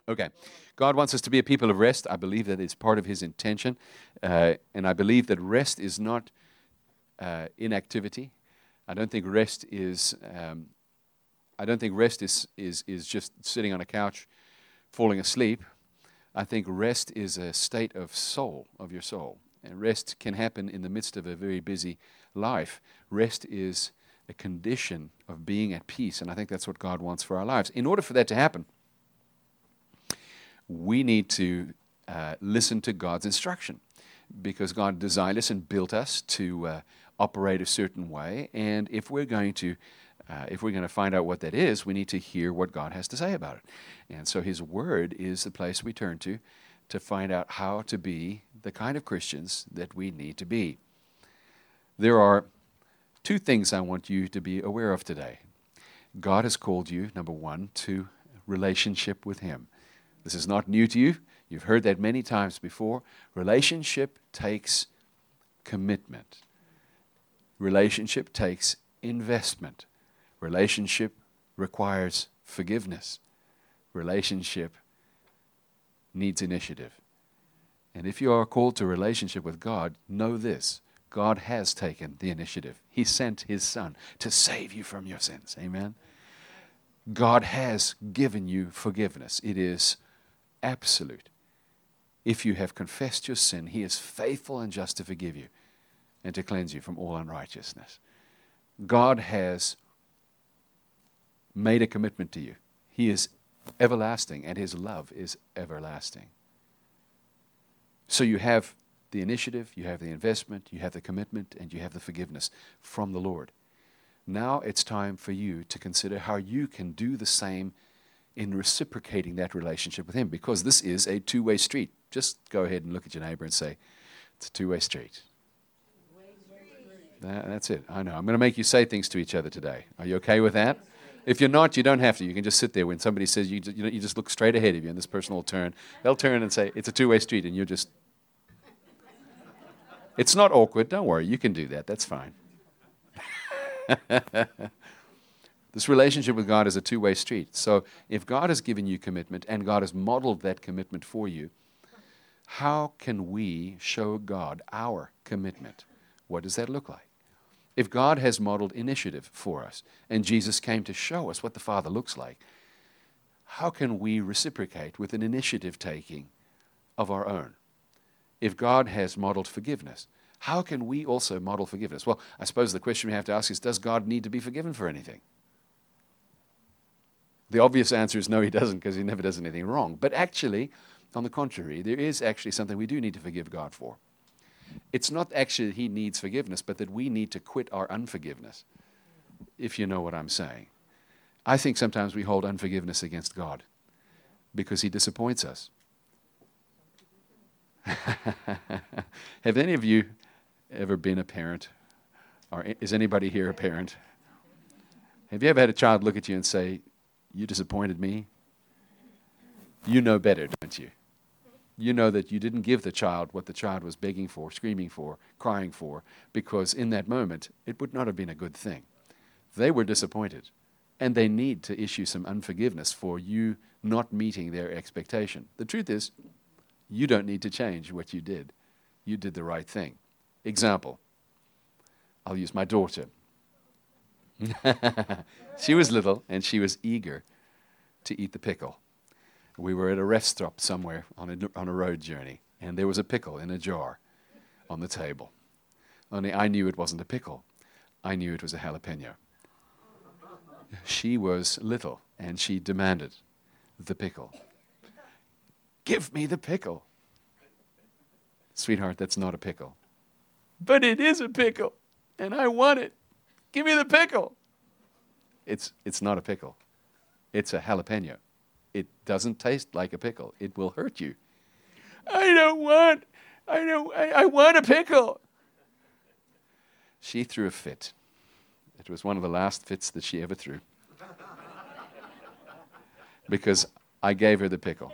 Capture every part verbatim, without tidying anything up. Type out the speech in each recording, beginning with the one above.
Okay. God wants us to be a people of rest. I believe that it's part of his intention. Uh, and I believe that rest is not uh, inactivity. I don't think rest is um, I don't think rest is, is, is just sitting on a couch falling asleep. I think rest is a state of soul, of your soul. And rest can happen in the midst of a very busy life. Rest is a condition of being at peace, and I think that's what God wants for our lives. In order for that to happen, we need to uh, listen to God's instruction, because God designed us and built us to uh, operate a certain way. And if we're going to uh, if we're going to find out what that is, we need to hear what God has to say about it. And so His Word is the place we turn to to find out how to be the kind of Christians that we need to be. There are two things I want you to be aware of today. God has called you, number one, to relationship with Him. This is not new to you. You've heard that many times before. Relationship takes commitment. Relationship takes investment. Relationship requires forgiveness. Relationship needs initiative. And if you are called to relationship with God, know this: God has taken the initiative. He sent His Son to save you from your sins. Amen? God has given you forgiveness. It is absolute. If you have confessed your sin, He is faithful and just to forgive you and to cleanse you from all unrighteousness. God has made a commitment to you. He is everlasting, and His love is everlasting. So you have the initiative, you have the investment, you have the commitment, and you have the forgiveness from the Lord. Now it's time for you to consider how you can do the same in reciprocating that relationship with Him, because this is a two-way street. Just go ahead and look at your neighbor and say, it's a two-way street. That, that's it. I know. I'm going to make you say things to each other today. Are you okay with that? If you're not, you don't have to. You can just sit there. When somebody says, you, you, know, you just look straight ahead of you, and this person will turn. They'll turn and say, it's a two-way street, and you're just... It's not awkward. Don't worry. You can do that. That's fine. This relationship with God is a two-way street. So if God has given you commitment and God has modeled that commitment for you, how can we show God our commitment? What does that look like? If God has modeled initiative for us and Jesus came to show us what the Father looks like, how can we reciprocate with an initiative taking of our own? If God has modeled forgiveness, how can we also model forgiveness? Well, I suppose the question we have to ask is, does God need to be forgiven for anything? The obvious answer is no, He doesn't, because He never does anything wrong. But actually, on the contrary, there is actually something we do need to forgive God for. It's not actually that He needs forgiveness, but that we need to quit our unforgiveness, if you know what I'm saying. I think sometimes we hold unforgiveness against God because He disappoints us. Have any of you ever been a parent? Or is anybody here a parent? Have you ever had a child look at you and say, you disappointed me? You know better, don't you? You know that you didn't give the child what the child was begging for, screaming for, crying for, because in that moment, it would not have been a good thing. They were disappointed, and they need to issue some unforgiveness for you not meeting their expectation. The truth is, you don't need to change what you did. You did the right thing. Example, I'll use my daughter. She was little, and she was eager to eat the pickle. We were at a rest stop somewhere on a, on a road journey, and there was a pickle in a jar on the table. Only I knew it wasn't a pickle. I knew it was a jalapeno. She was little, and she demanded the pickle. Give me the pickle. Sweetheart, that's not a pickle. But it is a pickle, and I want it. Give me the pickle. It's, it's not a pickle. It's a jalapeno. It doesn't taste like a pickle. It will hurt you. I don't want, I don't, I, I want a pickle. She threw a fit. It was one of the last fits that she ever threw. Because I gave her the pickle.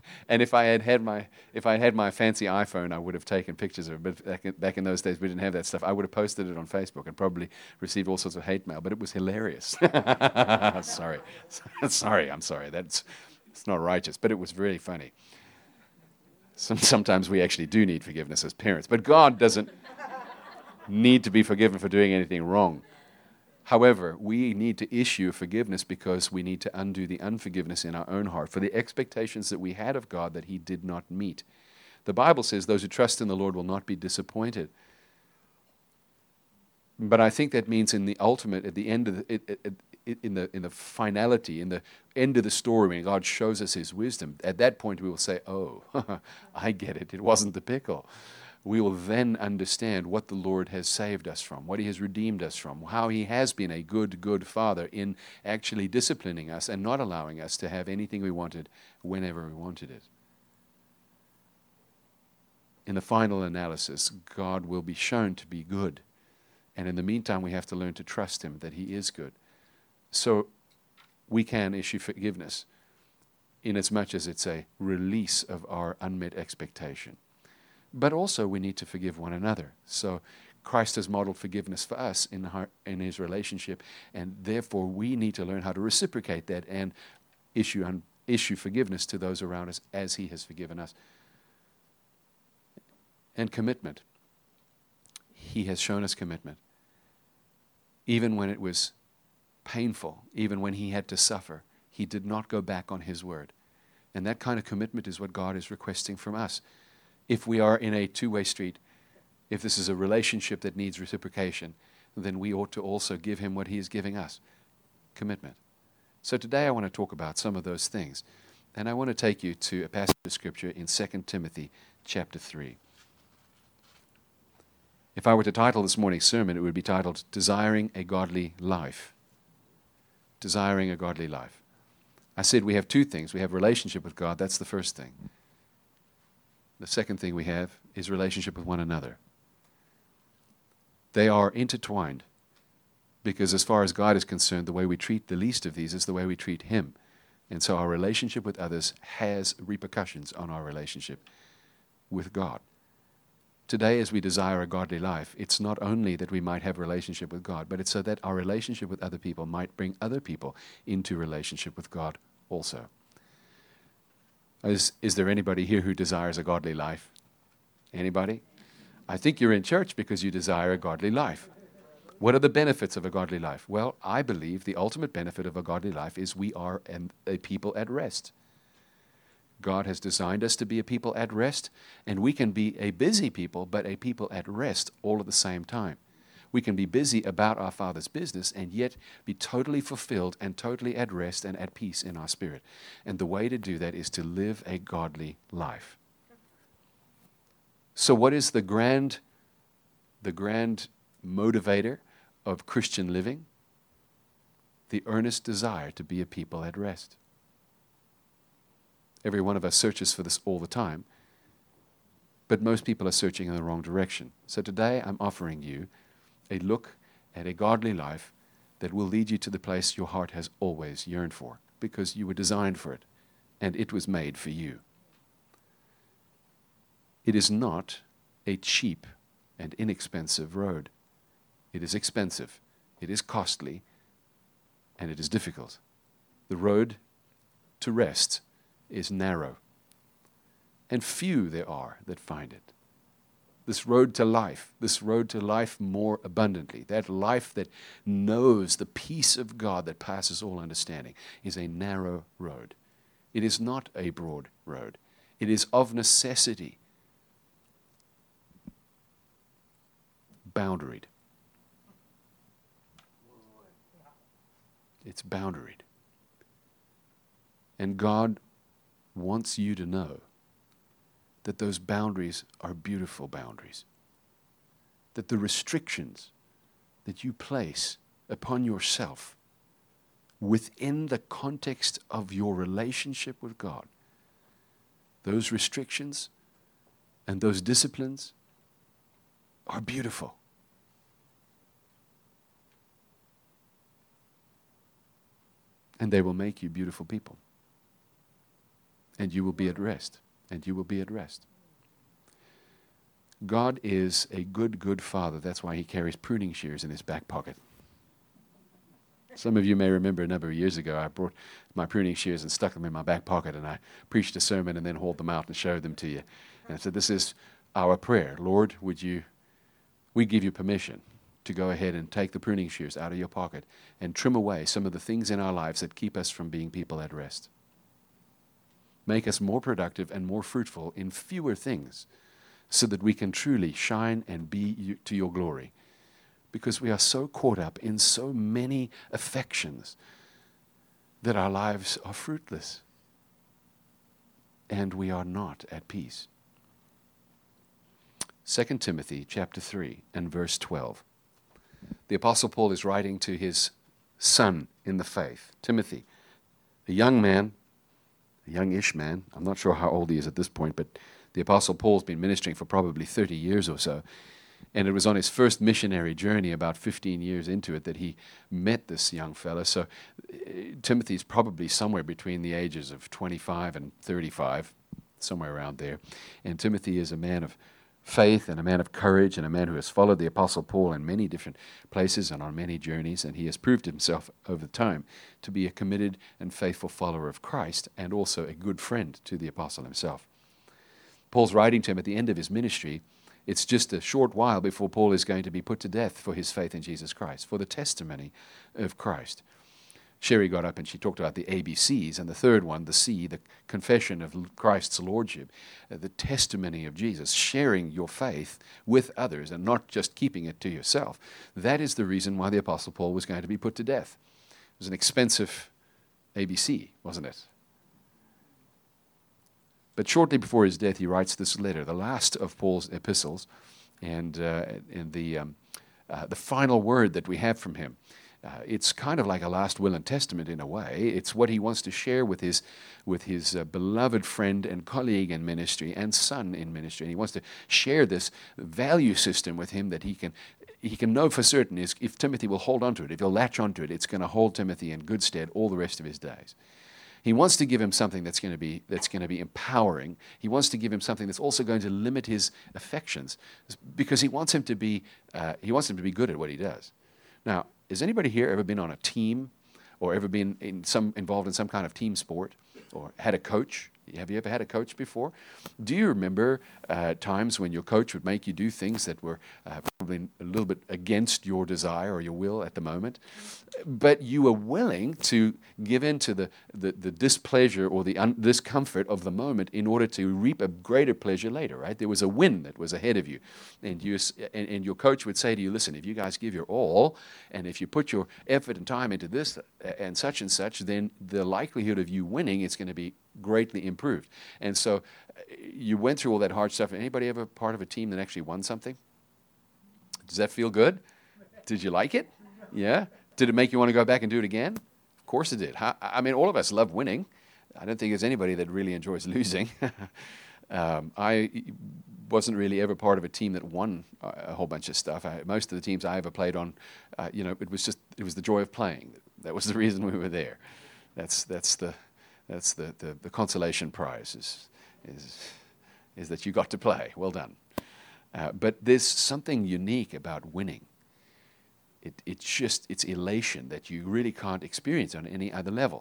and if I had had my if I had had my fancy iPhone, I would have taken pictures of it. But back in, back in those days, we didn't have that stuff. I would have posted it on Facebook and probably received all sorts of hate mail. But it was hilarious. sorry, sorry, I'm sorry. That's it's not righteous, but it was really funny. Some, sometimes we actually do need forgiveness as parents, but God doesn't need to be forgiven for doing anything wrong. However, we need to issue forgiveness because we need to undo the unforgiveness in our own heart for the expectations that we had of God that He did not meet. The Bible says those who trust in the Lord will not be disappointed. But I think that means in the ultimate, at the end of the, it, it, it, in the in the finality, in the end of the story, when God shows us His wisdom, at that point we will say, "Oh, I get it. It wasn't the pickle." We will then understand what the Lord has saved us from, what He has redeemed us from, how He has been a good, good Father in actually disciplining us and not allowing us to have anything we wanted whenever we wanted it. In the final analysis, God will be shown to be good. And in the meantime, we have to learn to trust Him that He is good. So we can issue forgiveness in as much as it's a release of our unmet expectation. But also we need to forgive one another. So Christ has modeled forgiveness for us in, our, in His relationship, and therefore we need to learn how to reciprocate that and issue, un, issue forgiveness to those around us as He has forgiven us. And commitment. He has shown us commitment. Even when it was painful, even when He had to suffer, He did not go back on His word. And that kind of commitment is what God is requesting from us. If we are in a two-way street, if this is a relationship that needs reciprocation, then we ought to also give Him what He is giving us, commitment. So today I want to talk about some of those things. And I want to take you to a passage of Scripture in Second Timothy chapter three. If I were to title this morning's sermon, it would be titled, Desiring a Godly Life. Desiring a Godly Life. I said we have two things. We have relationship with God. That's the first thing. The second thing we have is relationship with one another. They are intertwined because as far as God is concerned, the way we treat the least of these is the way we treat Him. And so our relationship with others has repercussions on our relationship with God. Today, as we desire a godly life, it's not only that we might have a relationship with God, but it's so that our relationship with other people might bring other people into relationship with God also. Is, is there anybody here who desires a godly life? Anybody? I think you're in church because you desire a godly life. What are the benefits of a godly life? Well, I believe the ultimate benefit of a godly life is we are an, a people at rest. God has designed us to be a people at rest, and we can be a busy people, but a people at rest all at the same time. We can be busy about our Father's business and yet be totally fulfilled and totally at rest and at peace in our spirit. And the way to do that is to live a godly life. So what is the grand, the grand motivator of Christian living? The earnest desire to be a people at rest. Every one of us searches for this all the time, but most people are searching in the wrong direction. So today I'm offering you a look at a godly life that will lead you to the place your heart has always yearned for, because you were designed for it, and it was made for you. It is not a cheap and inexpensive road. It is expensive, it is costly, and it is difficult. The road to rest is narrow, and few there are that find it. This road to life, this road to life more abundantly, that life that knows the peace of God that passes all understanding, is a narrow road. It is not a broad road. It is of necessity boundaried. It's boundaried. And God wants you to know that those boundaries are beautiful boundaries. That the restrictions that you place upon yourself within the context of your relationship with God, those restrictions and those disciplines are beautiful. And they will make you beautiful people. and you will be at rest. And you will be at rest. God is a good, good father. That's why he carries pruning shears in his back pocket. Some of you may remember a number of years ago, I brought my pruning shears and stuck them in my back pocket, and I preached a sermon and then hauled them out and showed them to you. And I said, this is our prayer. Lord, would you, we give you permission to go ahead and take the pruning shears out of your pocket and trim away some of the things in our lives that keep us from being people at rest. Make us more productive and more fruitful in fewer things so that we can truly shine and be you, to your glory. Because we are so caught up in so many affections that our lives are fruitless and we are not at peace. Second Timothy chapter three and verse twelve. The Apostle Paul is writing to his son in the faith, Timothy, a young man, a youngish man. I'm not sure how old he is at this point, but the Apostle Paul's been ministering for probably thirty years or so. And it was on his first missionary journey, about fifteen years into it, that he met this young fella. So uh, Timothy's probably somewhere between the ages of twenty-five and thirty-five, somewhere around there. And Timothy is a man of faith and a man of courage and a man who has followed the Apostle Paul in many different places and on many journeys. And he has proved himself over time to be a committed and faithful follower of Christ and also a good friend to the Apostle himself. Paul's writing to him at the end of his ministry. It's just a short while before Paul is going to be put to death for his faith in Jesus Christ, for the testimony of Christ. Sherry got up and she talked about the A B Cs, and the third one, the C, the confession of Christ's lordship, uh, the testimony of Jesus, sharing your faith with others and not just keeping it to yourself. That is the reason why the Apostle Paul was going to be put to death. It was an expensive A B C, wasn't it? But shortly before his death, he writes this letter, the last of Paul's epistles, and, uh, and the, um, uh, the final word that we have from him. Uh, it's kind of like a last will and testament in a way. It's what he wants to share with his, with his uh, beloved friend and colleague in ministry and son in ministry. And he wants to share this value system with him that he can, he can know for certain is if Timothy will hold on to it, if he'll latch onto it, it's going to hold Timothy in good stead all the rest of his days. He wants to give him something that's going to be that's going to be empowering. He wants to give him something that's also going to limit his affections, because he wants him to be uh, he wants him to be good at what he does. Now, has anybody here ever been on a team, or ever been in some involved in some kind of team sport, or had a coach? Have you ever had a coach before? Do you remember uh, times when your coach would make you do things that were uh, probably a little bit against your desire or your will at the moment, but you were willing to give in to the, the, the displeasure or the un- discomfort of the moment in order to reap a greater pleasure later, right? There was a win that was ahead of you. And, you, and, and your coach would say to you, listen, if you guys give your all, and if you put your effort and time into this and such and such, then the likelihood of you winning is going to be greatly improved. And so uh, you went through all that hard stuff. Anybody ever part of a team that actually won something? Does that feel good? Did you like it? Yeah? Did it make you want to go back and do it again? Of course it did. I mean, all of us love winning. I don't think there's anybody that really enjoys losing. um, I wasn't really ever part of a team that won a whole bunch of stuff. I, most of the teams I ever played on, uh, you know, it was just, it was the joy of playing. That was the reason we were there. That's, that's the... That's the, the, the consolation prize is, is, is that you got to play. Well done. Uh, but there's something unique about winning. It, it's just, it's elation that you really can't experience on any other level.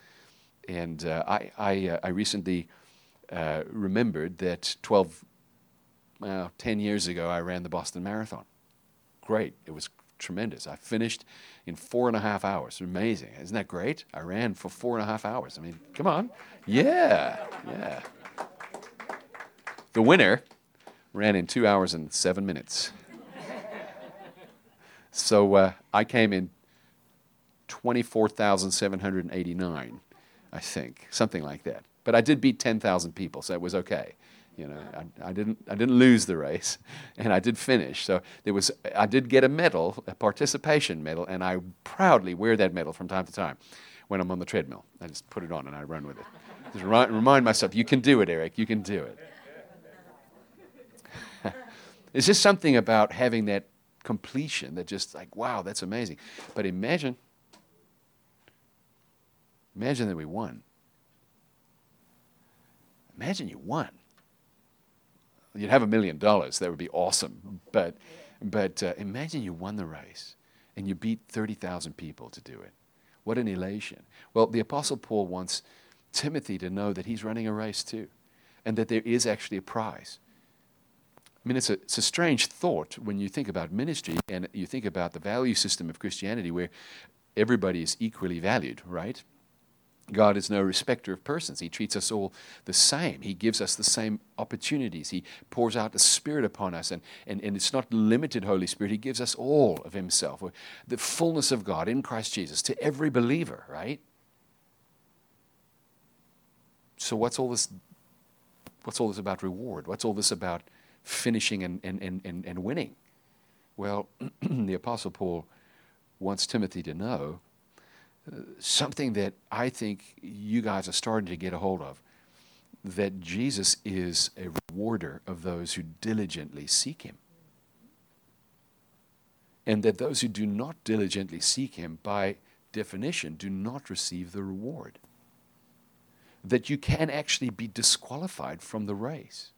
And uh, I, I, uh, I recently uh, remembered that twelve, well, ten years ago, I ran the Boston Marathon. Great. It was tremendous. I finished in four and a half hours. Amazing. Isn't that great? I ran for four and a half hours. I mean, come on. Yeah, yeah. The winner ran in two hours and seven minutes. So uh, I came in twenty-four thousand seven hundred eighty-nine, I think, something like that. But I did beat ten thousand people, so it was okay. You know, I, I didn't. I didn't lose the race, and I did finish. So there was. I did get a medal, a participation medal, and I proudly wear that medal from time to time when I'm on the treadmill. I just put it on and I run with it. Just remind, remind myself, you can do it, Eric. You can do it. It's just something about having that completion that just like, wow, that's amazing. But imagine, imagine that we won. Imagine you won. You'd have a million dollars. That would be awesome. But, but uh, imagine you won the race and you beat thirty thousand people to do it. What an elation. Well, the Apostle Paul wants Timothy to know that he's running a race too, and that there is actually a prize. I mean, it's a, it's a strange thought when you think about ministry and you think about the value system of Christianity where everybody is equally valued, right? God is no respecter of persons. He treats us all the same. He gives us the same opportunities. He pours out the Spirit upon us. And, and, and it's not limited Holy Spirit. He gives us all of himself. The fullness of God in Christ Jesus to every believer, right? So what's all this, what's all this about reward? What's all this about finishing and, and, and, and, and winning? Well, the Apostle Paul wants Timothy to know uh, something that I think you guys are starting to get a hold of, that Jesus is a rewarder of those who diligently seek him. And that those who do not diligently seek him, by definition, do not receive the reward. That you can actually be disqualified from the race.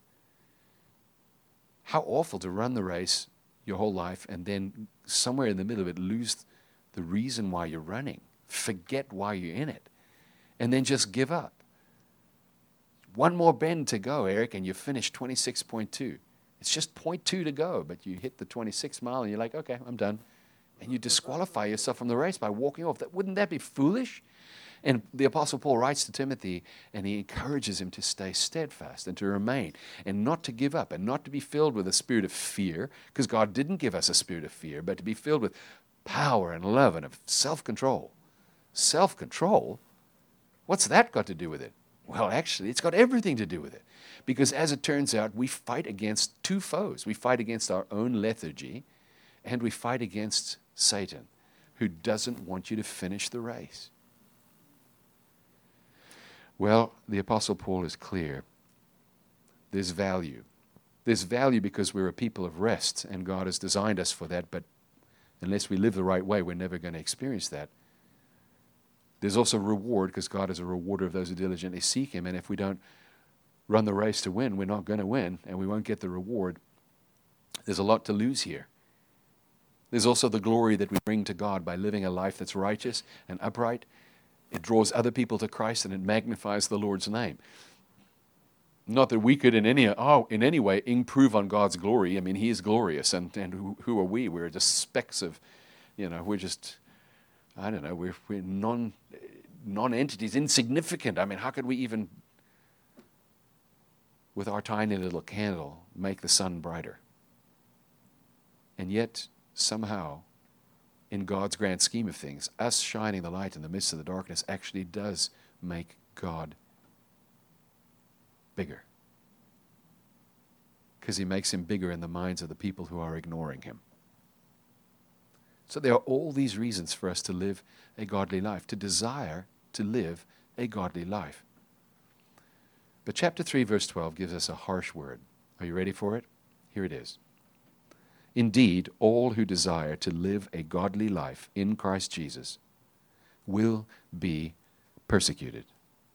How awful to run the race your whole life and then somewhere in the middle of it lose the reason why you're running. Forget why you're in it. And then just give up. One more bend to go, Eric, and you finish twenty-six point two. It's just point two to go, but you hit the twenty-six mile and you're like, okay, I'm done. And you disqualify yourself from the race by walking off. That, wouldn't that be foolish? And the Apostle Paul writes to Timothy, and he encourages him to stay steadfast and to remain and not to give up and not to be filled with a spirit of fear, because God didn't give us a spirit of fear, but to be filled with power and love and of self-control. Self-control? What's that got to do with it? Well, actually, it's got everything to do with it. Because as it turns out, we fight against two foes. We fight against our own lethargy, and we fight against Satan, who doesn't want you to finish the race. Well, the Apostle Paul is clear. There's value. There's value because we're a people of rest, and God has designed us for that, but unless we live the right way, we're never going to experience that. There's also reward because God is a rewarder of those who diligently seek him, and if we don't run the race to win, we're not going to win, and we won't get the reward. There's a lot to lose here. There's also the glory that we bring to God by living a life that's righteous and upright. It draws other people to Christ and it magnifies the Lord's name. Not that we could in any oh, in any way improve on God's glory. I mean, he is glorious, and, and who, who are we? We're just specks of, you know, we're just, I don't know, we're, we're non, non-entities, insignificant. I mean, how could we even, with our tiny little candle, make the sun brighter? And yet, somehow, in God's grand scheme of things, us shining the light in the midst of the darkness actually does make God bigger. Because he makes him bigger in the minds of the people who are ignoring him. So there are all these reasons for us to live a godly life, to desire to live a godly life. But chapter three, verse twelve gives us a harsh word. Are you ready for it? Here it is. Indeed, all who desire to live a godly life in Christ Jesus will be persecuted.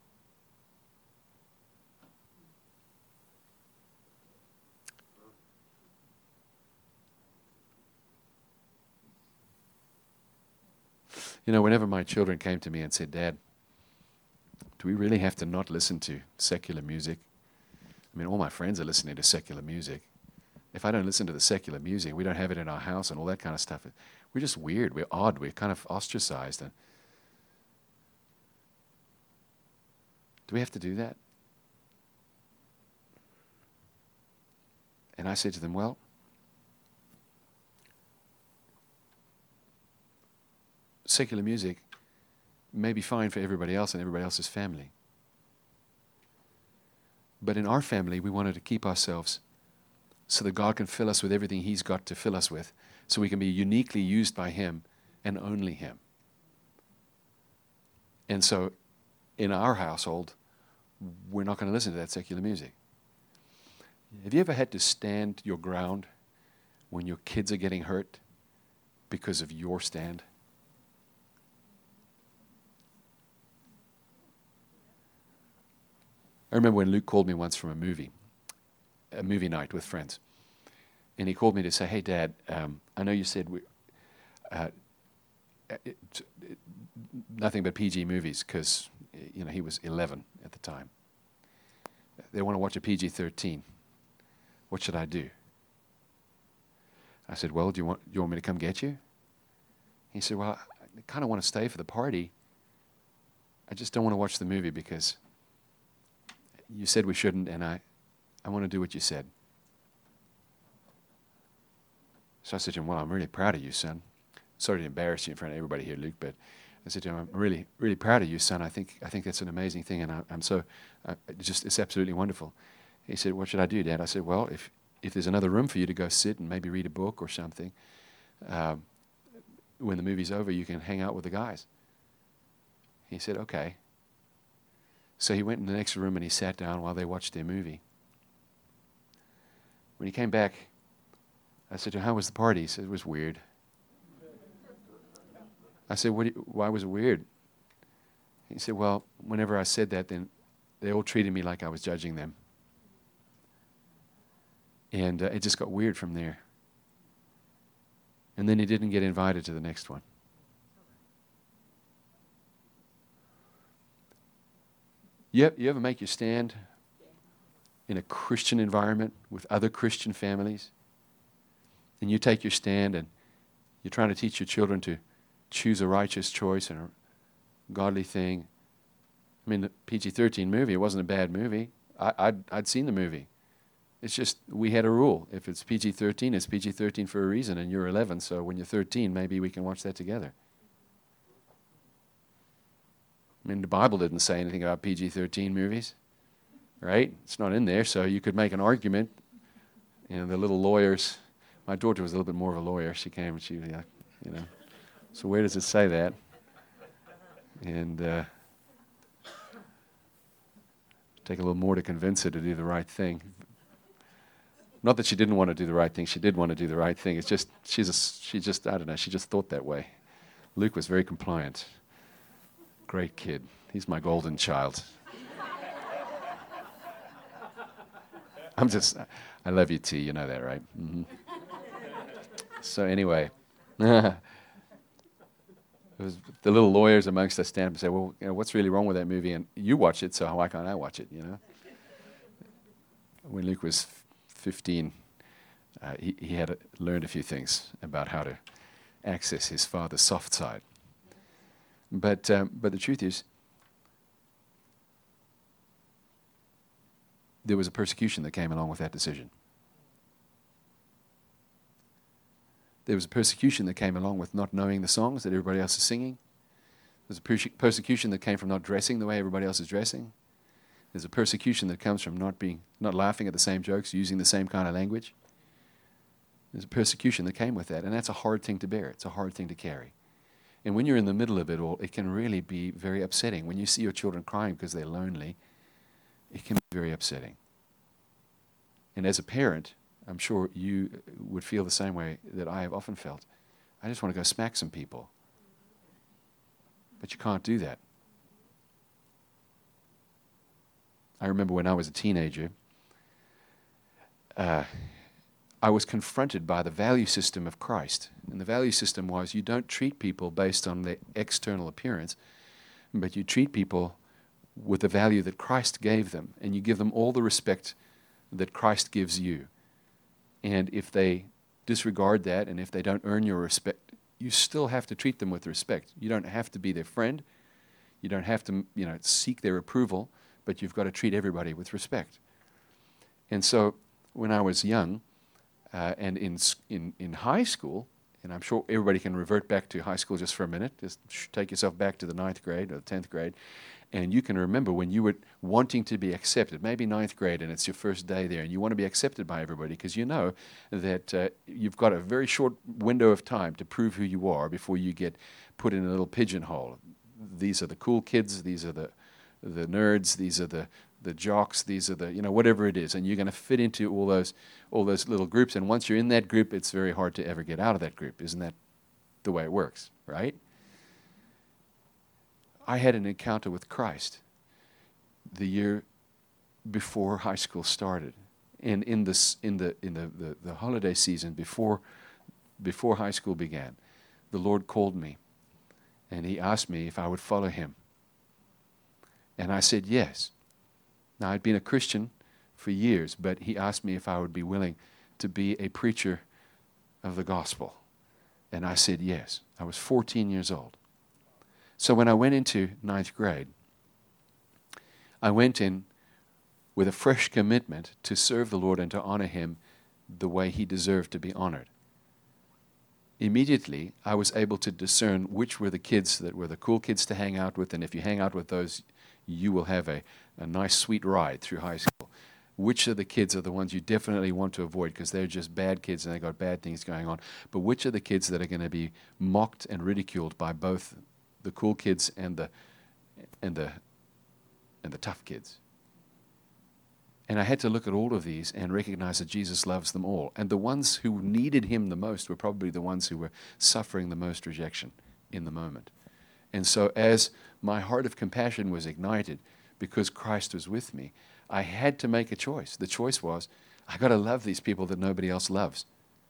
You know, whenever my children came to me and said, Dad, do we really have to not listen to secular music? I mean, all my friends are listening to secular music. If I don't listen to the secular music, we don't have it in our house and all that kind of stuff, we're just weird, we're odd, we're kind of ostracized. And do we have to do that? And I said to them, well, secular music may be fine for everybody else and everybody else's family. But in our family, we wanted to keep ourselves so that God can fill us with everything he's got to fill us with, so we can be uniquely used by him and only him. And so in our household, we're not going to listen to that secular music. Have you ever had to stand your ground when your kids are getting hurt because of your stand? I remember when Luke called me once from a movie, a movie night with friends. And he called me to say, hey, Dad, um, I know you said we, uh, it, it, nothing but P G movies because, you know, he was eleven at the time. They want to watch a P G thirteen. What should I do? I said, well, do you want, do you want me to come get you? He said, well, I kind of want to stay for the party. I just don't want to watch the movie because you said we shouldn't, and I, I want to do what you said. So I said to him, well, I'm really proud of you, son. Sorry to embarrass you in front of everybody here, Luke, but I said to him, I'm really, really proud of you, son. I think I think that's an amazing thing, and I, I'm so, uh, just, it's absolutely wonderful. He said, what should I do, Dad? I said, well, if, if there's another room for you to go sit and maybe read a book or something, um, when the movie's over, you can hang out with the guys. He said, okay. So he went in the next room and he sat down while they watched their movie. When he came back, I said to him, how was the party? He said, it was weird. I said, what do you, why was it weird? He said, well, whenever I said that, then they all treated me like I was judging them. And uh, it just got weird from there. And then he didn't get invited to the next one. You, you ever make your stand in a Christian environment with other Christian families? And you take your stand and you're trying to teach your children to choose a righteous choice and a godly thing. I mean, the P G thirteen movie, it wasn't a bad movie. I, I'd, I'd seen the movie. It's just we had a rule. If it's P G thirteen, it's P G thirteen for a reason, and you're eleven, so when you're thirteen, maybe we can watch that together. I mean, the Bible didn't say anything about P G thirteen movies, right? It's not in there, so you could make an argument. You know, the little lawyers. My daughter was a little bit more of a lawyer. She came and she was like, you know, so where does it say that? And uh, take a little more to convince her to do the right thing. Not that she didn't want to do the right thing. She did want to do the right thing. It's just, she's a, she just, I don't know, she just thought that way. Luke was very compliant. Great kid. He's my golden child. I'm just, I love you, T. You know that, right? Mm-hmm. So anyway, it was the little lawyers amongst us stand up and say, well, you know, what's really wrong with that movie? And you watch it, so why can't I watch it, you know? When Luke was fifteen, uh, he, he had a, learned a few things about how to access his father's soft side. But, um, but the truth is, there was a persecution that came along with that decision. There was a persecution that came along with not knowing the songs that everybody else is singing. There's a perse- persecution that came from not dressing the way everybody else is dressing. There's a persecution that comes from not being, not laughing at the same jokes, using the same kind of language. There's a persecution that came with that, and that's a hard thing to bear. It's a hard thing to carry. And when you're in the middle of it all, it can really be very upsetting. When you see your children crying because they're lonely, it can be very upsetting. And as a parent, I'm sure you would feel the same way that I have often felt. I just want to go smack some people. But you can't do that. I remember when I was a teenager, uh, I was confronted by the value system of Christ. And the value system was you don't treat people based on their external appearance, but you treat people with the value that Christ gave them, and you give them all the respect that Christ gives you. And if they disregard that, and if they don't earn your respect, you still have to treat them with respect. You don't have to be their friend. You don't have to, you know, seek their approval, but you've got to treat everybody with respect. And so when I was young, uh, and in, in, in high school, and I'm sure everybody can revert back to high school just for a minute, just take yourself back to the ninth grade or the tenth grade, and you can remember when you were wanting to be accepted, maybe ninth grade, and it's your first day there, and you want to be accepted by everybody because you know that uh, you've got a very short window of time to prove who you are before you get put in a little pigeonhole. These are the cool kids, these are the the nerds, these are the, the jocks, these are the, you know, whatever it is, and you're going to fit into all those all those little groups, and once you're in that group, it's very hard to ever get out of that group. Isn't that the way it works, right? I had an encounter with Christ the year before high school started. And in this in the in the, the, the holiday season before before high school began, the Lord called me and he asked me if I would follow him. And I said yes. Now I'd been a Christian for years, but he asked me if I would be willing to be a preacher of the gospel. And I said yes. I was fourteen years old. So when I went into ninth grade, I went in with a fresh commitment to serve the Lord and to honor him the way he deserved to be honored. Immediately, I was able to discern which were the kids that were the cool kids to hang out with, and if you hang out with those, you will have a, a nice, sweet ride through high school. Which of the kids are the ones you definitely want to avoid because they're just bad kids and they got bad things going on. But which are the kids that are going to be mocked and ridiculed by both the cool kids and the and the and the tough kids? And I had to look at all of these and recognize that Jesus loves them all. And the ones who needed him the most were probably the ones who were suffering the most rejection in the moment. And so as my heart of compassion was ignited because Christ was with me, I had to make a choice. The choice was, I got to love these people that nobody else loves.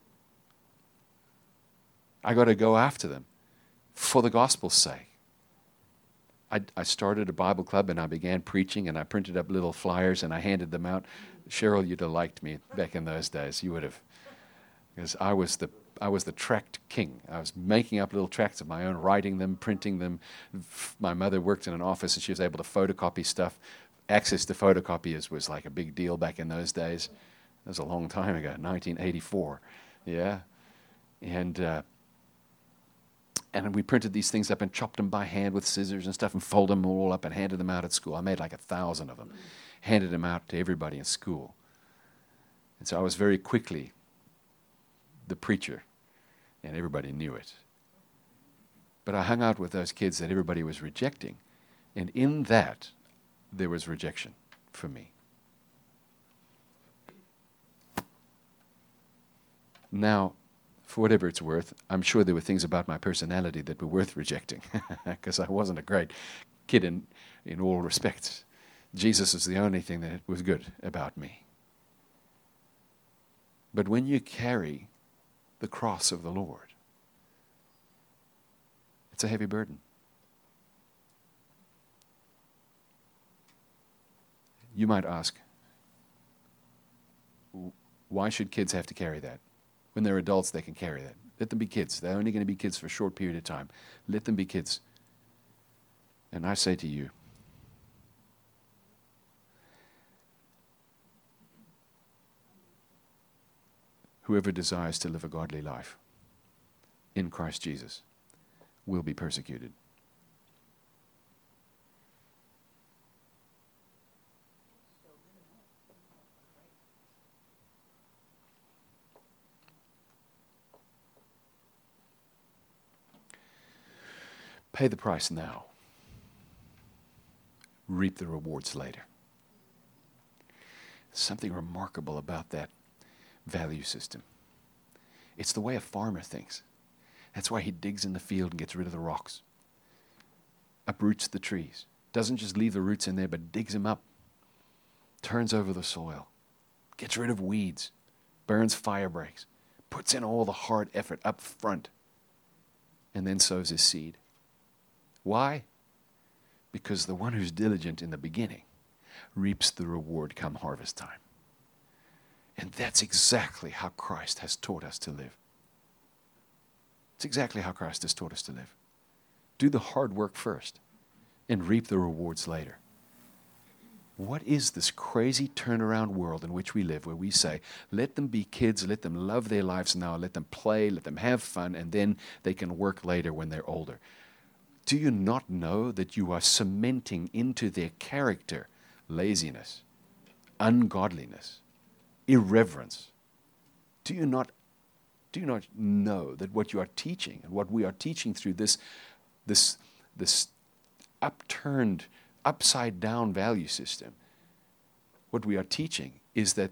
I got to go after them for the gospel's sake. I, I started a Bible club and I began preaching and I printed up little flyers and I handed them out. Cheryl, you'd have liked me back in those days. You would have, because I was the I was the tract king. I was making up little tracts of my own, writing them, printing them. My mother worked in an office and she was able to photocopy stuff. Access to photocopiers was like a big deal back in those days. That was a long time ago, nineteen eighty-four. Yeah, and. Uh, And we printed these things up and chopped them by hand with scissors and stuff and folded them all up and handed them out at school. I made like a thousand of them, handed them out to everybody in school. And so I was very quickly the preacher, and everybody knew it. But I hung out with those kids that everybody was rejecting, and in that, there was rejection for me. Now, for whatever it's worth, I'm sure there were things about my personality that were worth rejecting because I wasn't a great kid in, in all respects. Jesus is the only thing that was good about me. But when you carry the cross of the Lord, it's a heavy burden. You might ask, why should kids have to carry that? When they're adults, they can carry that. Let them be kids. They're only going to be kids for a short period of time. Let them be kids. And I say to you, whoever desires to live a godly life in Christ Jesus will be persecuted. Pay the price now. Reap the rewards later. Something remarkable about that value system. It's the way a farmer thinks. That's why he digs in the field and gets rid of the rocks. Uproots the trees. Doesn't just leave the roots in there, but digs them up. Turns over the soil. Gets rid of weeds. Burns fire breaks. Puts in all the hard effort up front. And then sows his seed. Why? Because the one who's diligent in the beginning reaps the reward come harvest time. And that's exactly how Christ has taught us to live. It's exactly how Christ has taught us to live. Do the hard work first and reap the rewards later. What is this crazy turnaround world in which we live where we say, let them be kids, let them love their lives now, let them play, let them have fun, and then they can work later when they're older? Do you not know that you are cementing into their character laziness, ungodliness, irreverence? Do you not, do you not know that what you are teaching and what we are teaching through this, this, this upturned, upside down value system, what we are teaching is that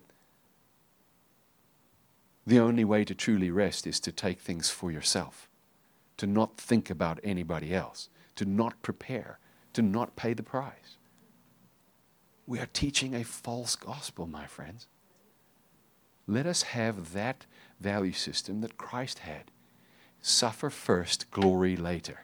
the only way to truly rest is to take things for yourself. To not think about anybody else, to not prepare, to not pay the price. We are teaching a false gospel, my friends. Let us have that value system that Christ had. Suffer first, glory later.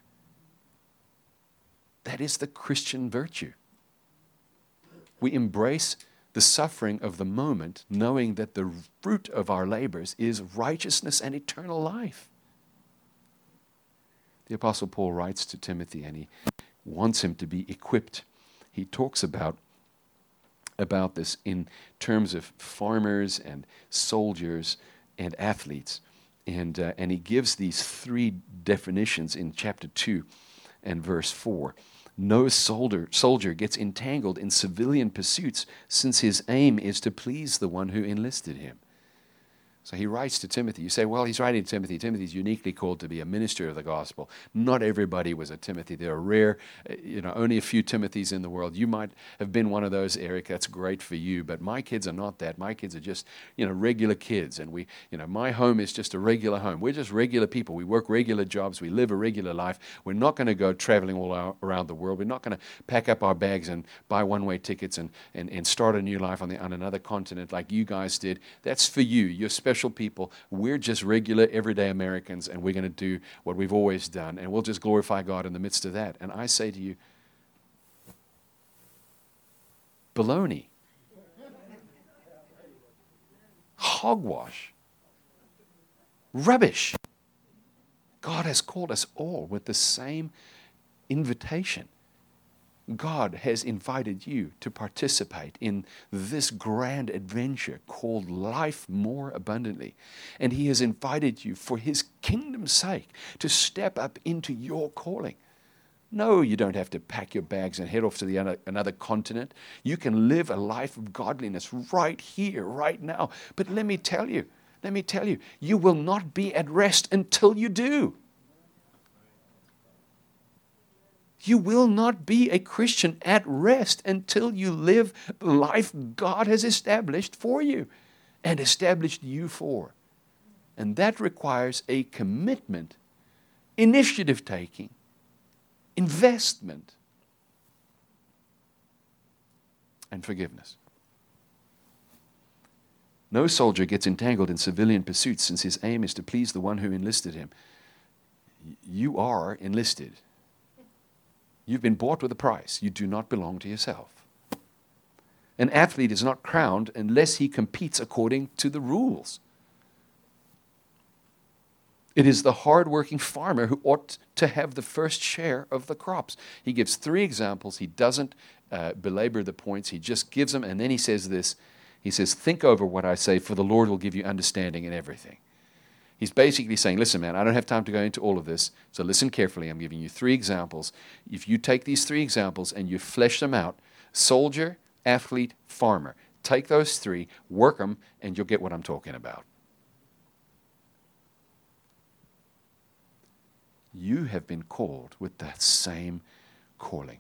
That is the Christian virtue. We embrace the suffering of the moment, knowing that the fruit of our labors is righteousness and eternal life. The Apostle Paul writes to Timothy, and he wants him to be equipped. He talks about, about this in terms of farmers and soldiers and athletes. And, uh, and he gives these three definitions in chapter two and verse four. No soldier, soldier gets entangled in civilian pursuits, since his aim is to please the one who enlisted him. So he writes to Timothy. You say, well, he's writing to Timothy. Timothy's uniquely called to be a minister of the gospel. Not everybody was a Timothy. There are rare, you know, only a few Timothys in the world. You might have been one of those, Eric. That's great for you. But my kids are not that. My kids are just, you know, regular kids. And we, you know, my home is just a regular home. We're just regular people. We work regular jobs. We live a regular life. We're not going to go traveling all our, around the world. We're not going to pack up our bags and buy one-way tickets and, and, and start a new life on, the, on another continent like you guys did. That's for you. You're special. Special people. We're just regular, everyday Americans, and we're going to do what we've always done, and we'll just glorify God in the midst of that. And I say to you, baloney, hogwash, rubbish. God has called us all with the same invitation. God has invited you to participate in this grand adventure called life more abundantly. And He has invited you for His kingdom's sake to step up into your calling. No, you don't have to pack your bags and head off to the other, another continent. You can live a life of godliness right here, right now. But let me tell you, let me tell you, you will not be at rest until you do. You will not be a Christian at rest until you live the life God has established for you and established you for. And that requires a commitment, initiative taking, investment, and forgiveness. No soldier gets entangled in civilian pursuits, since his aim is to please the one who enlisted him. You are enlisted. You've been bought with a price. You do not belong to yourself. An athlete is not crowned unless he competes according to the rules. It is the hard-working farmer who ought to have the first share of the crops. He gives three examples. He doesn't uh, belabor the points. He just gives them, and then he says this. He says, think over what I say, for the Lord will give you understanding in everything. He's basically saying, listen, man, I don't have time to go into all of this, so listen carefully. I'm giving you three examples. If you take these three examples and you flesh them out, soldier, athlete, farmer, take those three, work them, and you'll get what I'm talking about. You have been called with that same calling.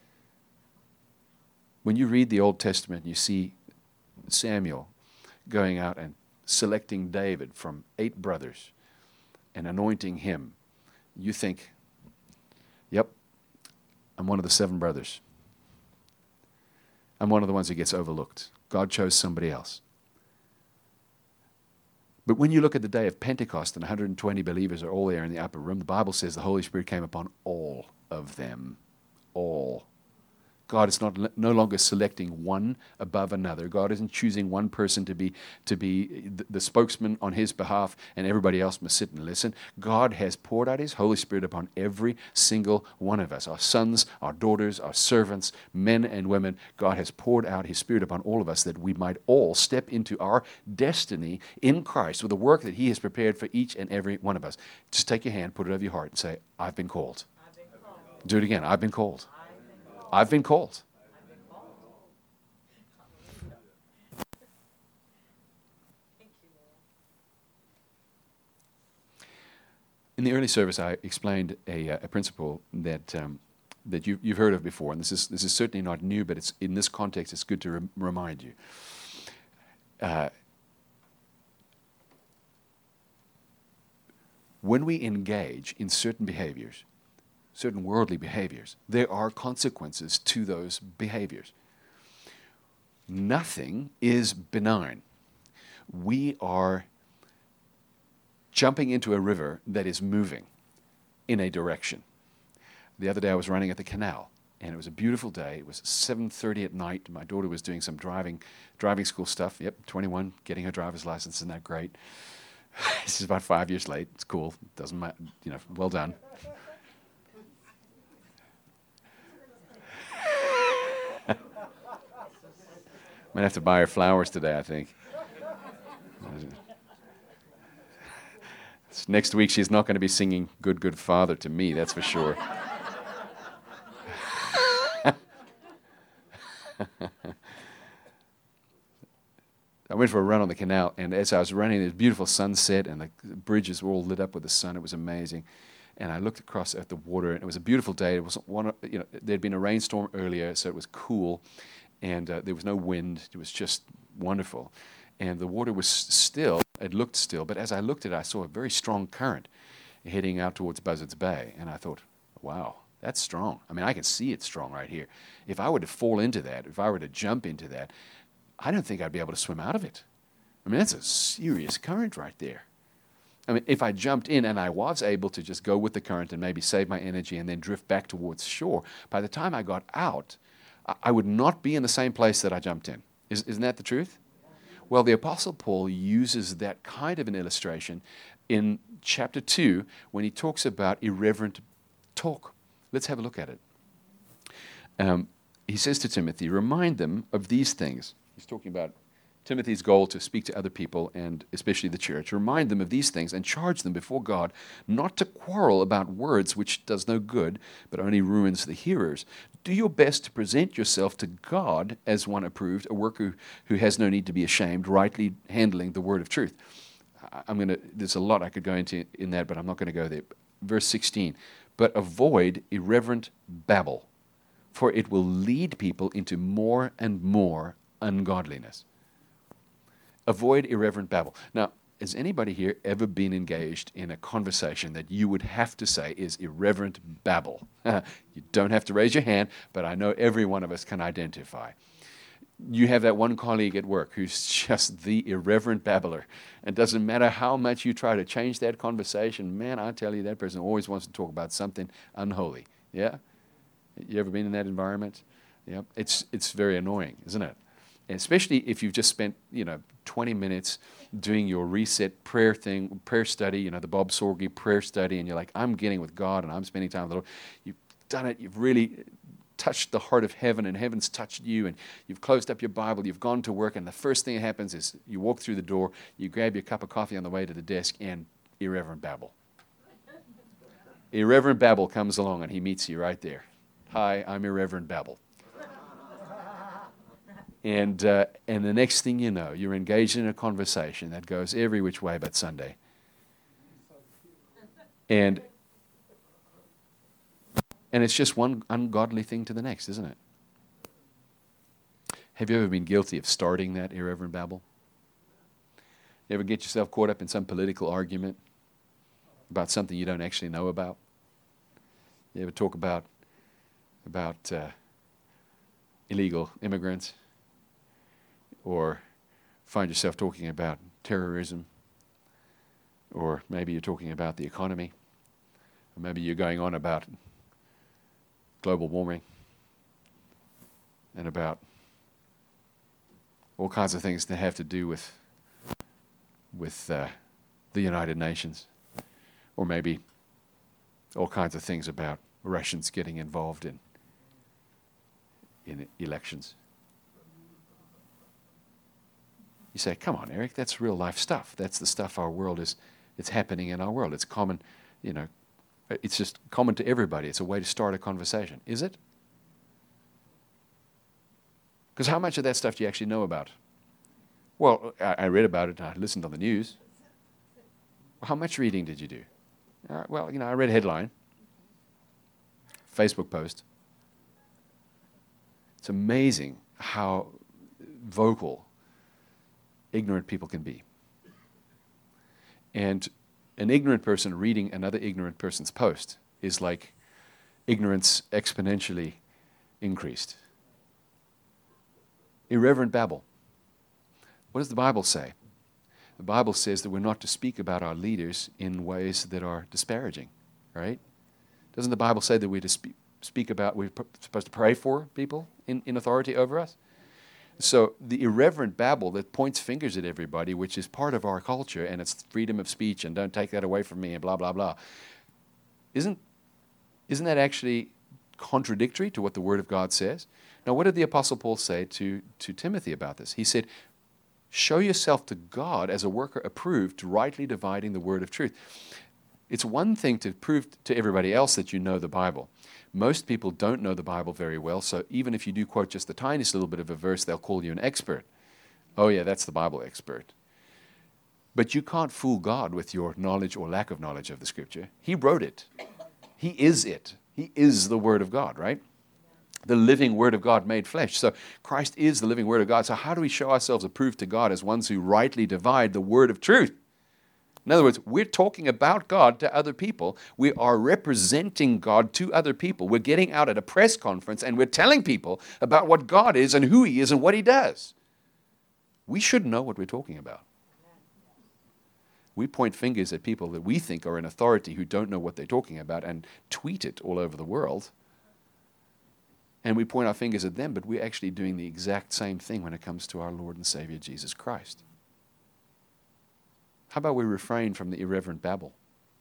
When you read the Old Testament, you see Samuel going out and selecting David from eight brothers and anointing him. You think, yep, I'm one of the seven brothers. I'm one of the ones who gets overlooked. God chose somebody else. But when you look at the day of Pentecost and one hundred twenty believers are all there in the upper room, the Bible says the Holy Spirit came upon all of them. All. God is not no longer selecting one above another. God isn't choosing one person to be to be the, the spokesman on His behalf, and everybody else must sit and listen. God has poured out His Holy Spirit upon every single one of us, our sons, our daughters, our servants, men and women. God has poured out His Spirit upon all of us that we might all step into our destiny in Christ with the work that He has prepared for each and every one of us. Just take your hand, put it over your heart, and say, I've been called. I've been called. Do it again. I've been called. I've been called. In the early service, I explained a, a principle that um, that you, you've heard of before, and this is this is certainly not new, but it's in this context, it's good to rem- remind you. Uh, when we engage in certain behaviors, certain worldly behaviors, there are consequences to those behaviors. nothing is benign. We are jumping into a river that is moving in a direction. The other day I was running at the canal, and it was a beautiful day. It was seven thirty at night. My daughter was doing some driving driving school stuff. Yep, twenty-one, getting her driver's license. Isn't that great? This is about five years late. It's cool. Doesn't matter. You know, well done. Might have to buy her flowers today, I think. Next week, she's not going to be singing Good, Good Father to me, that's for sure. I went for a run on the canal, and as I was running, there's a beautiful sunset, and the bridges were all lit up with the sun. It was amazing. And I looked across at the water, and it was a beautiful day. It was one, you know, there'd been a rainstorm earlier, so it was cool, and uh, there was no wind. It was just wonderful. And the water was still, it looked still, but as I looked at it, I saw a very strong current heading out towards Buzzards Bay, and I thought, wow, that's strong. I mean, I can see it's strong right here. If I were to fall into that, if I were to jump into that, I don't think I'd be able to swim out of it. I mean, that's a serious current right there. I mean, if I jumped in and I was able to just go with the current and maybe save my energy and then drift back towards shore, by the time I got out, I, I would not be in the same place that I jumped in. Is, isn't that the truth? Well, the Apostle Paul uses that kind of an illustration in chapter two when he talks about irreverent talk. Let's have a look at it. Um, he says to Timothy, remind them of these things. He's talking about Timothy's goal to speak to other people and especially the church. Remind them of these things and charge them before God not to quarrel about words which does no good, but only ruins the hearers. Do your best to present yourself to God as one approved, a worker who has no need to be ashamed, rightly handling the word of truth. I'm going to, there's a lot I could go into in that, but I'm not going to go there. Verse sixteen, but avoid irreverent babble, for it will lead people into more and more ungodliness. Avoid irreverent babble. Now, has anybody here ever been engaged in a conversation that you would have to say is irreverent babble? You don't have to raise your hand, but I know every one of us can identify. You have that one colleague at work who's just the irreverent babbler. And it doesn't matter how much you try to change that conversation, man, I tell you, that person always wants to talk about something unholy. Yeah? You ever been in that environment? Yeah. It's, it's very annoying, isn't it? And especially if you've just spent, you know, twenty minutes doing your reset prayer thing, prayer study, you know, the Bob Sorge prayer study, and you're like, I'm getting with God and I'm spending time with the Lord. You've done it. You've really touched the heart of heaven, and heaven's touched you, and you've closed up your Bible. You've gone to work, and the first thing that happens is you walk through the door, you grab your cup of coffee on the way to the desk, and irreverent babble. Irreverent babble comes along, and he meets you right there. Hi, I'm Irreverent Babble. And uh, and the next thing you know, you're engaged in a conversation that goes every which way but Sunday. And and it's just one ungodly thing to the next, isn't it? Have you ever been guilty of starting that irreverent babble? You ever get yourself caught up in some political argument about something you don't actually know about? You ever talk about about uh, illegal immigrants? Or find yourself talking about terrorism, or maybe you're talking about the economy, or maybe you're going on about global warming and about all kinds of things that have to do with with uh, the United Nations, or maybe all kinds of things about Russians getting involved in in elections. You say, come on, Eric, that's real life stuff. That's the stuff our world is, it's happening in our world. It's common, you know, it's just common to everybody. It's a way to start a conversation. Is it? Because how much of that stuff do you actually know about? Well, I, I read about it and I listened on the news. How much reading did you do? Uh, well, you know, I read a headline, Facebook post. It's amazing how vocal ignorant people can be. And an ignorant person reading another ignorant person's post is like ignorance exponentially increased. Irreverent babble. What does the Bible say? The Bible says that we're not to speak about our leaders in ways that are disparaging, right? Doesn't the Bible say that we're to speak, speak about, we're p- supposed to pray for people in, in authority over us? So the irreverent babble that points fingers at everybody, which is part of our culture, and it's freedom of speech, and don't take that away from me, and blah, blah, blah, isn't, isn't that actually contradictory to what the Word of God says? Now, what did the Apostle Paul say to, to Timothy about this? He said, show yourself to God as a worker approved, rightly dividing the word of truth. It's one thing to prove to everybody else that you know the Bible. Most people don't know the Bible very well, so even if you do quote just the tiniest little bit of a verse, they'll call you an expert. Oh yeah, that's the Bible expert. But you can't fool God with your knowledge or lack of knowledge of the Scripture. He wrote it. He is it. He is the Word of God, right? The living Word of God made flesh. So Christ is the living Word of God. So how do we show ourselves approved to God as ones who rightly divide the word of truth? In other words, we're talking about God to other people. We are representing God to other people. We're getting out at a press conference and we're telling people about what God is and who He is and what He does. We should know what we're talking about. We point fingers at people that we think are in authority who don't know what they're talking about and tweet it all over the world. And we point our fingers at them, but we're actually doing the exact same thing when it comes to our Lord and Savior Jesus Christ. How about we refrain from the irreverent babble?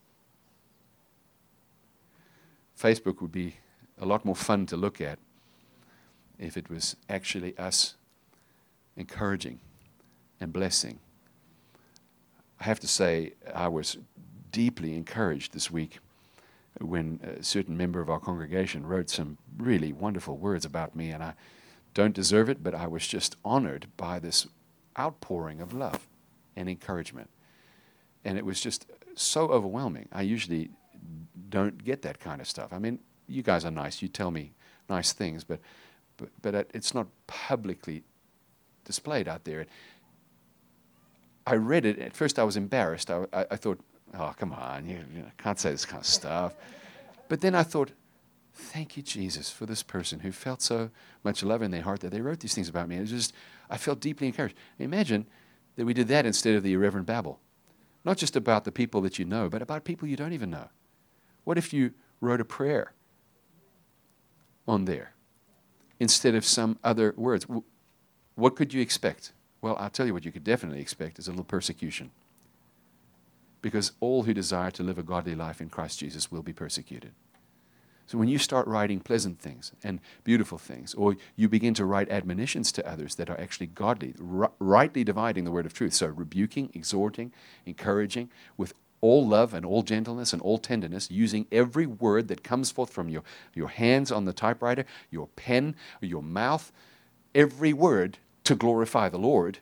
Facebook would be a lot more fun to look at if it was actually us encouraging and blessing. I have to say, I was deeply encouraged this week when a certain member of our congregation wrote some really wonderful words about me, and I don't deserve it, but I was just honored by this outpouring of love and encouragement. And it was just so overwhelming. I usually don't get that kind of stuff. I mean, you guys are nice. You tell me nice things, but but, but it's not publicly displayed out there. I read it. At first I was embarrassed. I, I, I thought, oh, come on, you, you know, can't say this kind of stuff. But then I thought, thank you, Jesus, for this person who felt so much love in their heart that they wrote these things about me. It was just, I felt deeply encouraged. Imagine that we did that instead of the irreverent babble. Not just about the people that you know, but about people you don't even know. What if you wrote a prayer on there instead of some other words? What could you expect? Well, I'll tell you what you could definitely expect is a little persecution. Because all who desire to live a godly life in Christ Jesus will be persecuted. So when you start writing pleasant things and beautiful things, or you begin to write admonitions to others that are actually godly, r- rightly dividing the word of truth, so rebuking, exhorting, encouraging, with all love and all gentleness and all tenderness, using every word that comes forth from your, your hands on the typewriter, your pen, or your mouth, every word to glorify the Lord,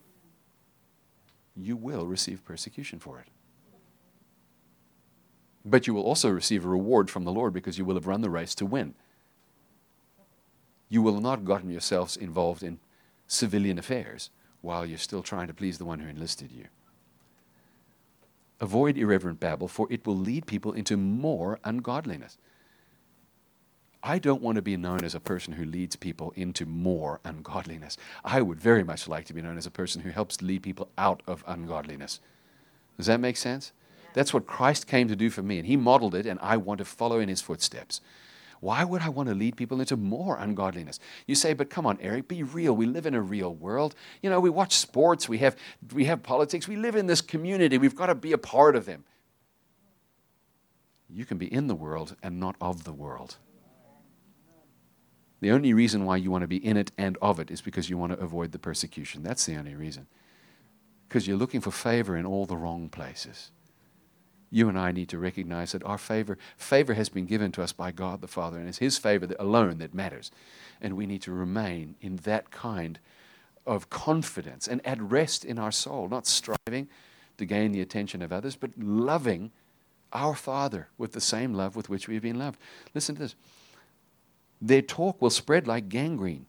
you will receive persecution for it. But you will also receive a reward from the Lord because you will have run the race to win. You will not have gotten yourselves involved in civilian affairs while you're still trying to please the one who enlisted you. Avoid irreverent babble, for it will lead people into more ungodliness. I don't want to be known as a person who leads people into more ungodliness. I would very much like to be known as a person who helps lead people out of ungodliness. Does that make sense? That's what Christ came to do for me, and He modeled it, and I want to follow in His footsteps. Why would I want to lead people into more ungodliness? You say, but come on, Eric, be real. We live in a real world. You know, we watch sports, we have, we have politics, we live in this community. We've got to be a part of them. You can be in the world and not of the world. The only reason why you want to be in it and of it is because you want to avoid the persecution. That's the only reason. Because you're looking for favor in all the wrong places. You and I need to recognize that our favor, favor has been given to us by God the Father, and it's His favor that alone that matters. And we need to remain in that kind of confidence and at rest in our soul, not striving to gain the attention of others, but loving our Father with the same love with which we've been loved. Listen to this. Their talk will spread like gangrene.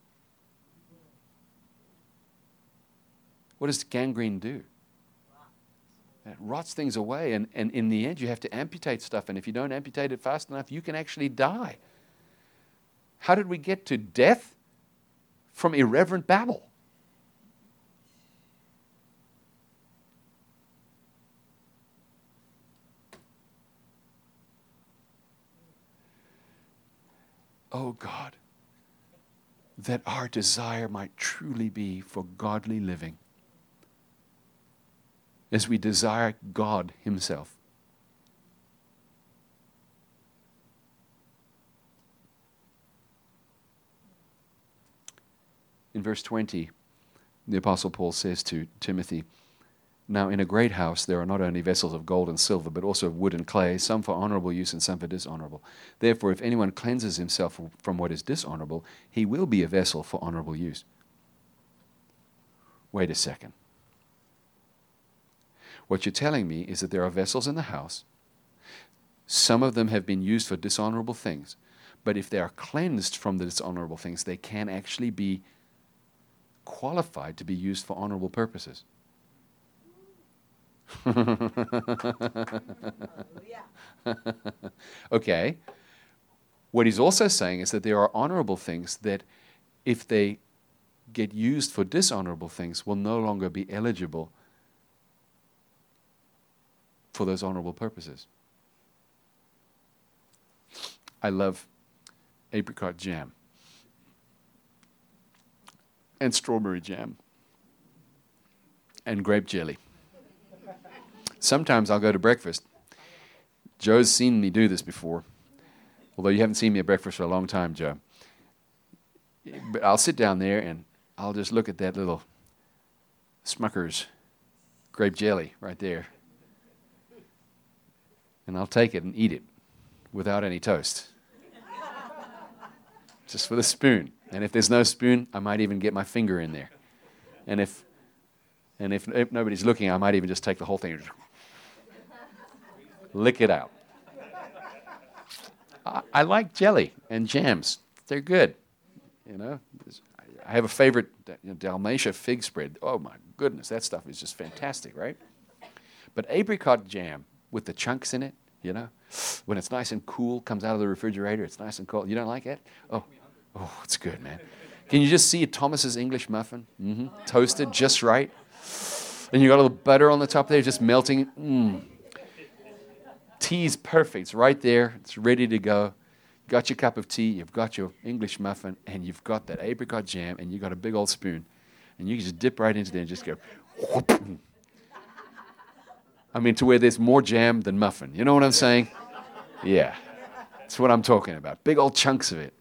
What does gangrene do? It rots things away, and, and in the end you have to amputate stuff, and if you don't amputate it fast enough, you can actually die. How did we get to death? from irreverent babble. Oh God, that our desire might truly be for godly living as we desire God Himself. In verse twenty, the Apostle Paul says to Timothy, "Now in a great house there are not only vessels of gold and silver, but also of wood and clay, some for honorable use and some for dishonorable. Therefore, if anyone cleanses himself from what is dishonorable, he will be a vessel for honorable use." Wait a second. What you're telling me is that there are vessels in the house. Some of them have been used for dishonorable things, but if they are cleansed from the dishonorable things, they can actually be qualified to be used for honorable purposes. Okay. What he's also saying is that there are honorable things that, if they get used for dishonorable things, will no longer be eligible for those honorable purposes. I love apricot jam and strawberry jam and grape jelly. Sometimes I'll go to breakfast. Joe's seen me do this before, although you haven't seen me at breakfast for a long time, Joe. But I'll sit down there and I'll just look at that little Smucker's grape jelly right there. And I'll take it and eat it without any toast. Just with a spoon. And if there's no spoon, I might even get my finger in there. And if and if, if nobody's looking, I might even just take the whole thing and lick it out. I, I like jelly and jams. They're good. You know, I have a favorite, you know, Dalmatia fig spread. Oh my goodness, that stuff is just fantastic, right? But apricot jam with the chunks in it, you know, when it's nice and cool, comes out of the refrigerator, it's nice and cold. You don't like it? Oh, oh, it's good, man. Can you just see Thomas's English muffin? Mm-hmm. Toasted just right. And you got a little butter on the top there, just melting. Mm. Tea's perfect. It's right there. It's ready to go. Got your cup of tea, you've got your English muffin, and you've got that apricot jam, and you've got a big old spoon. And you can just dip right into there and just go, whoop. I mean, to where there's more jam than muffin. You know what I'm saying? Yeah. That's what I'm talking about. Big old chunks of it.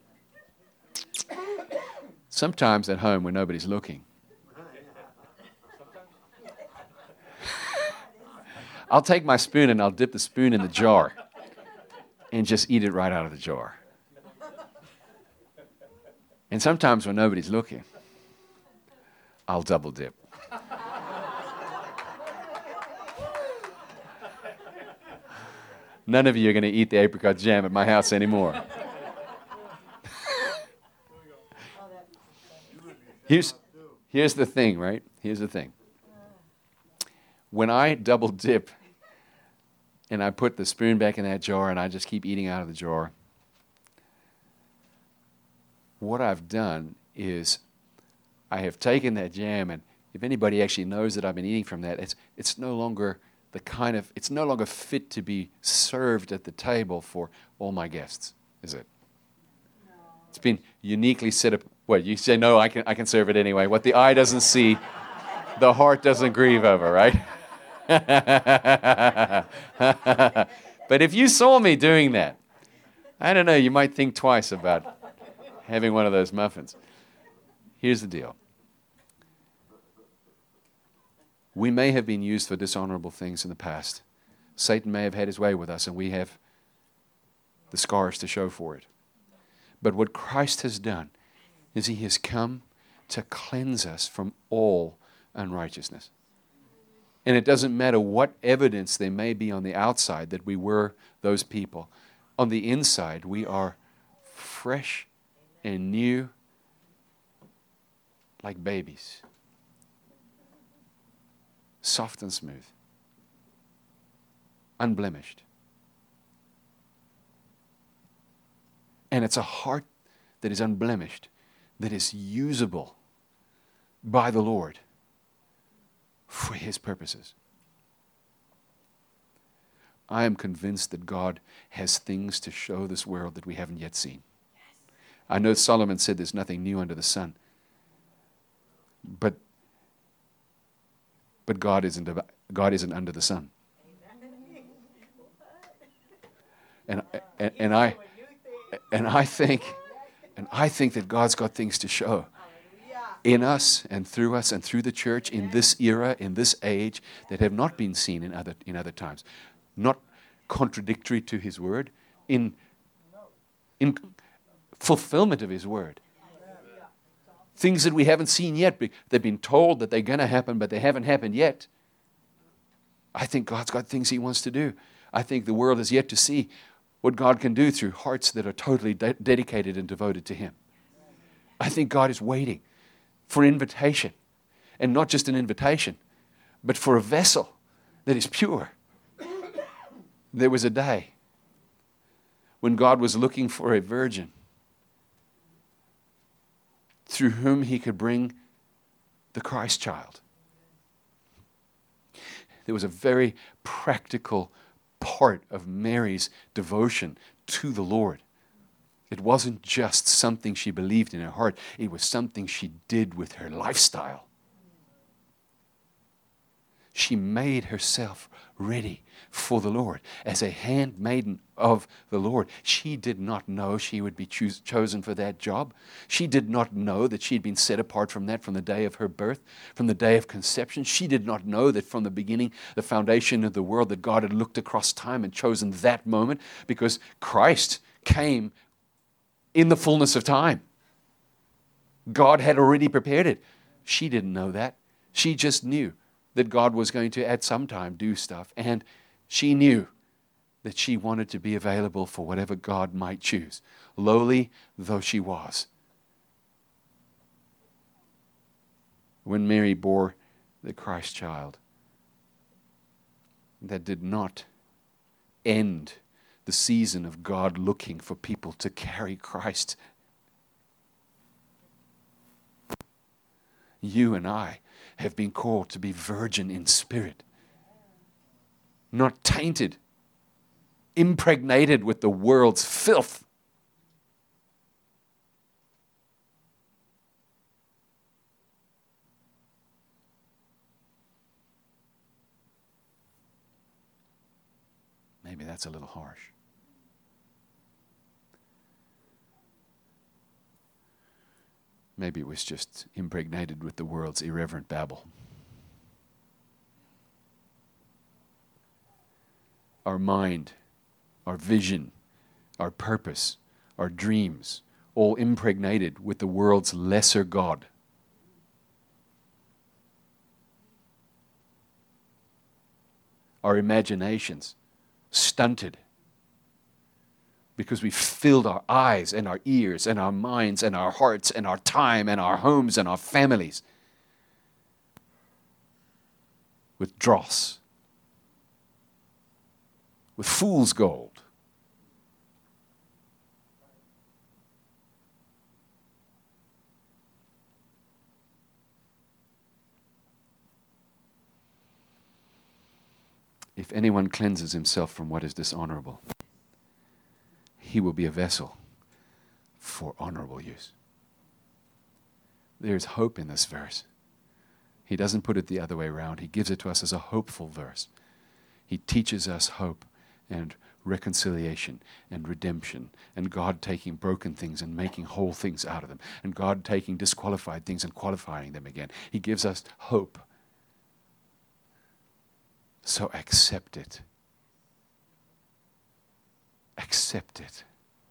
Sometimes at home when nobody's looking, I'll take my spoon and I'll dip the spoon in the jar and just eat it right out of the jar. And sometimes when nobody's looking, I'll double dip. None of you are going to eat the apricot jam at my house anymore. Here's, here's the thing, right? Here's the thing. When I double dip and I put the spoon back in that jar and I just keep eating out of the jar, what I've done is I have taken that jam, and if anybody actually knows that I've been eating from that, it's it's no longer the kind of, it's no longer fit to be served at the table for all my guests, is it? No. It's been uniquely set up. What, you say, no, I can I can serve it anyway. What the eye doesn't see, the heart doesn't grieve over, right? But if you saw me doing that, I don't know, you might think twice about having one of those muffins. Here's the deal. We may have been used for dishonorable things in the past. Satan may have had his way with us, and we have the scars to show for it. But what Christ has done is He has come to cleanse us from all unrighteousness. And it doesn't matter what evidence there may be on the outside that we were those people. On the inside, we are fresh and new like babies. Soft and smooth. Unblemished. And it's a heart that is unblemished that is usable by the Lord for His purposes. I am convinced that God has things to show this world that we haven't yet seen. I know Solomon said there's nothing new under the sun. But but God isn't about, God isn't under the sun. And, and and I and I think and I think that God's got things to show in us and through us and through the church in this era, in this age, that have not been seen in other in other times. Not contradictory to His word, in in fulfillment of His word. Things that we haven't seen yet. They've been told that they're going to happen, but they haven't happened yet. I think God's got things He wants to do. I think the world is yet to see what God can do through hearts that are totally de- dedicated and devoted to Him. I think God is waiting for an invitation. And not just an invitation, but for a vessel that is pure. There was a day when God was looking for a virgin through whom He could bring the Christ child. There was a very practical part of Mary's devotion to the Lord. It wasn't just something she believed in her heart. It was something she did with her lifestyle. She made herself ready for the Lord as a handmaiden of the Lord. She did not know she would be choos- chosen for that job. She did not know that she'd been set apart from that from the day of her birth, from the day of conception. She did not know that from the beginning, the foundation of the world, that God had looked across time and chosen that moment, because Christ came in the fullness of time. God had already prepared it. She didn't know that. She just knew that God was going to at some time do stuff, and she knew that she wanted to be available for whatever God might choose, lowly though she was. When Mary bore the Christ child, that did not end the season of God looking for people to carry Christ. You and I have been called to be virgin in spirit, not tainted, impregnated with the world's filth. Maybe that's a little harsh. Maybe it was just impregnated with the world's irreverent babble. Our mind, our vision, our purpose, our dreams, all impregnated with the world's lesser God. Our imaginations stunted because we filled our eyes and our ears and our minds and our hearts and our time and our homes and our families with dross, with fool's gold. If anyone cleanses himself from what is dishonorable, he will be a vessel for honorable use. There's hope in this verse. He doesn't put it the other way around. He gives it to us as a hopeful verse. He teaches us hope and reconciliation and redemption, and God taking broken things and making whole things out of them, and God taking disqualified things and qualifying them again. He gives us hope. So accept it. Accept it.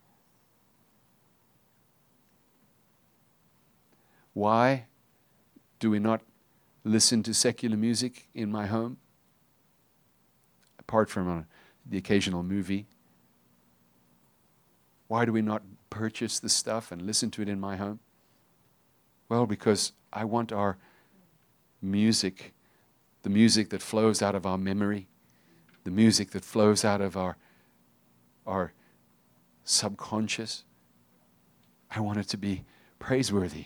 Why do we not listen to secular music in my home? Apart from a, the occasional movie. Why do we not purchase the stuff and listen to it in my home? Well, because I want our music, the music that flows out of our memory, the music that flows out of our our subconscious, I want it to be praiseworthy.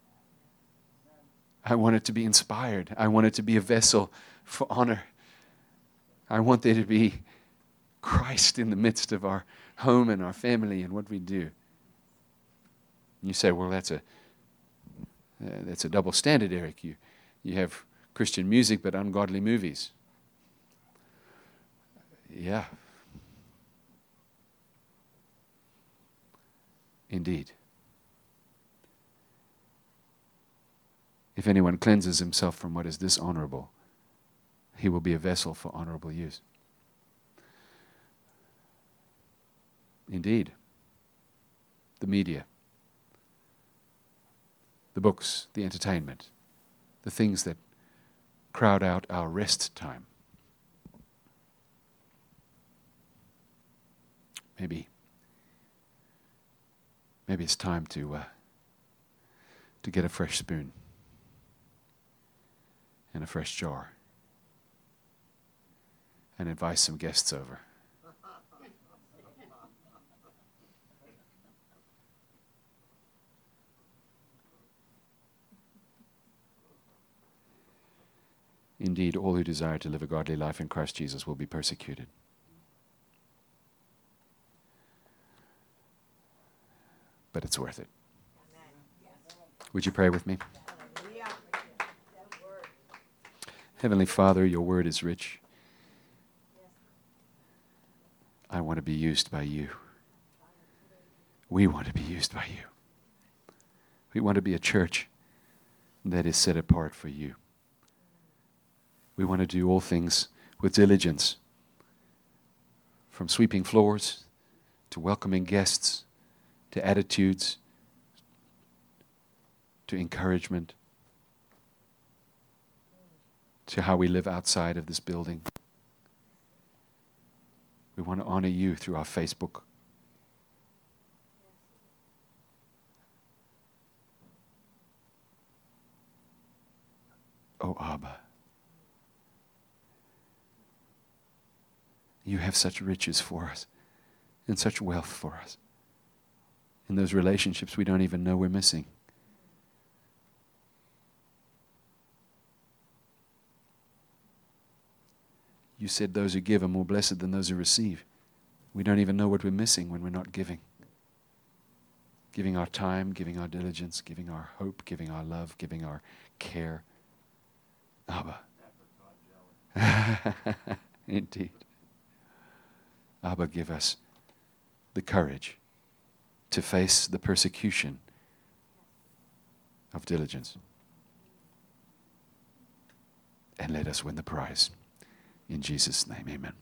I want it to be inspired. I want it to be a vessel for honor. I want there to be Christ in the midst of our home and our family and what we do. You say, well, that's a uh, that's a double standard, Eric. You you have Christian music but ungodly movies. Yeah. Indeed. If anyone cleanses himself from what is dishonorable, he will be a vessel for honorable use. Indeed. The media, the books, the entertainment, the things that crowd out our rest time. Maybe, maybe it's time to uh, to get a fresh spoon and a fresh jar and invite some guests over. Indeed, all who desire to live a godly life in Christ Jesus will be persecuted. But it's worth it. Would you pray with me? Heavenly Father, your word is rich. I want to be used by you. We want to be used by you. We want to be a church that is set apart for you. We want to do all things with diligence, from sweeping floors to welcoming guests, to attitudes, to encouragement, to how we live outside of this building. We want to honor you through our Facebook. Oh, Abba. You have such riches for us and such wealth for us. In those relationships we don't even know we're missing. You said those who give are more blessed than those who receive. We don't even know what we're missing when we're not giving. Giving our time, giving our diligence, giving our hope, giving our love, giving our care. Abba. Indeed. Abba, give us the courage to face the persecution of diligence. And let us win the prize. In Jesus' name, amen.